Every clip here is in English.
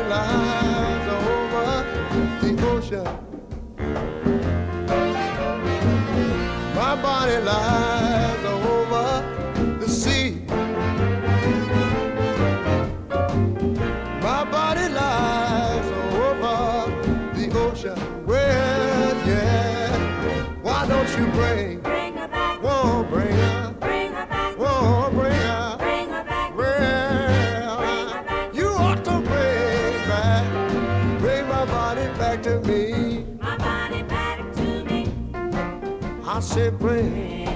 lies over the ocean. My body lies over the sea. My body lies over the ocean. Well, yeah. Why don't you bring her back? Whoa, bring her. Bring her back. Whoa, bring her. Bring her back. Well, bring her back. You ought to bring my body back to me. My body back to me. I say bring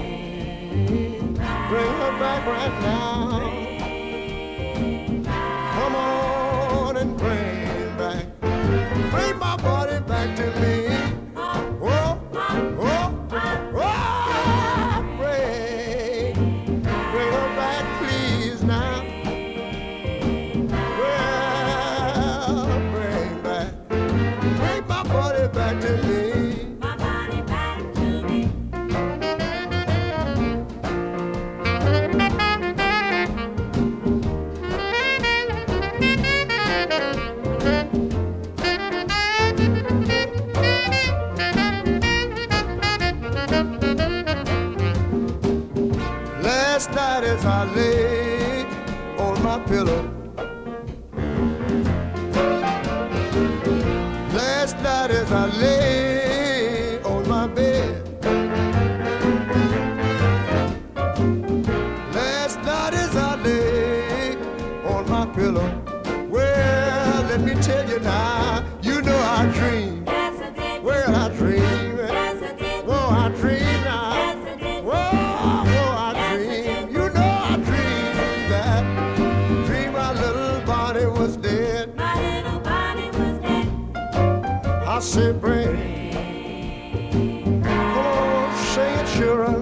her back right now. Come on and bring back. Bring my body back to me. Oh, oh, oh, bring her back, please now. Well, bring my body back to me. My body back to me. Last night as I lay on my pillow, last night as I lay on my bed, last night as I lay on my pillow, well, let me tell you now, you know I dream. Yes, I did. Well, I dream. Yes, I did. Oh, I dream now. Yes, I did. Whoa, I dream. You know I dream that. Dream my little body was dead. My little body was dead. I said, bring. Come on, sing it, sure.